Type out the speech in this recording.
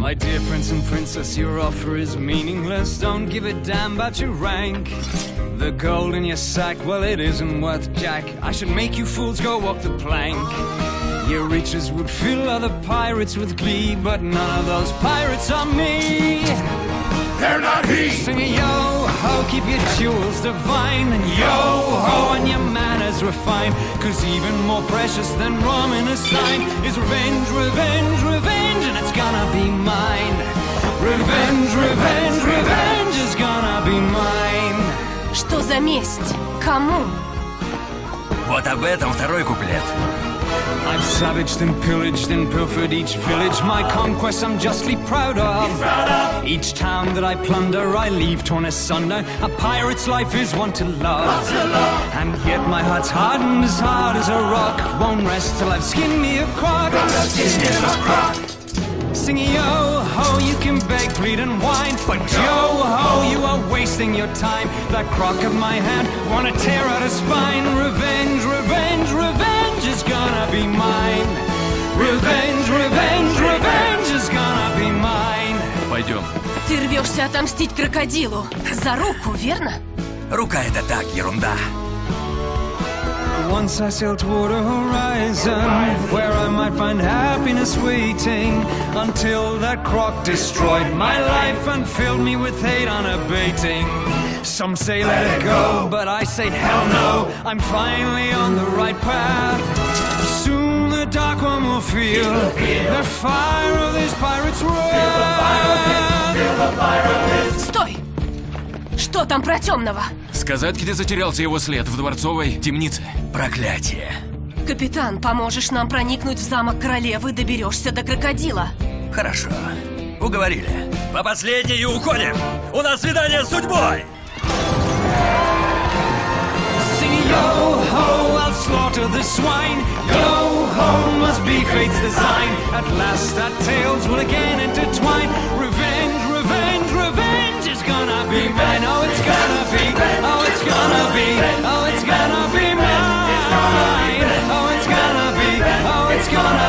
My dear prince and princess, your offer is meaningless. Don't give a damn about your rank. The gold in your sack, well, it isn't worth jack. I should make you fools go walk the plank. Your riches would fill other pirates with glee, but none of those pirates are me. They're not he! Sing a yo-ho, keep your jewels divine, and yo-ho, and your manners refined. Cause even more precious than rum in a stein is revenge, revenge, revenge, and it's gonna be mine. Revenge, revenge, revenge is gonna be mine. Что за месть? Кому? Вот об этом второй куплет. I've savaged and pillaged and pilfered each village. My conquests I'm justly proud of. Each town that I plunder I leave torn asunder. A pirate's life is one to love. And yet my heart's hardened as hard as a rock. Won't rest till I've skinned me a croc. Sing yo-ho, you can beg, plead and whine, but yo-ho, you are wasting your time. That crock of my hand wanna tear out a spine. Revenge, revenge, revenge is gonna be mine. Revenge, revenge, revenge is gonna be mine. Пойдем. Ты рвешься отомстить крокодилу. За руку, верно? Рука — это так, ерунда. Once I sailed toward a horizon where I might find happiness waiting, until that croc destroyed my life and filled me with hate unabating. Some say let it go, but I say hell no. I'm finally on the right path. Soon the dark one will feel the fire of this pirate's wrath. Стой! Что там про темного? Сказать, где затерялся его след, в дворцовой темнице. Проклятие. Капитан, поможешь нам проникнуть в замок королевы, доберешься до крокодила. Хорошо. Уговорили. По последней и уходим. У нас свидание с судьбой. Sing yo-ho, I'll slaughter the swine. Yo-ho must be fate's design. At last our tales will again intertwine. Revenge, revenge, revenge is gonna be mine. Oh, it's gonna be, oh, it's gonna be, oh, it's gonna be mine. Oh, it's gonna be, oh, it's gonna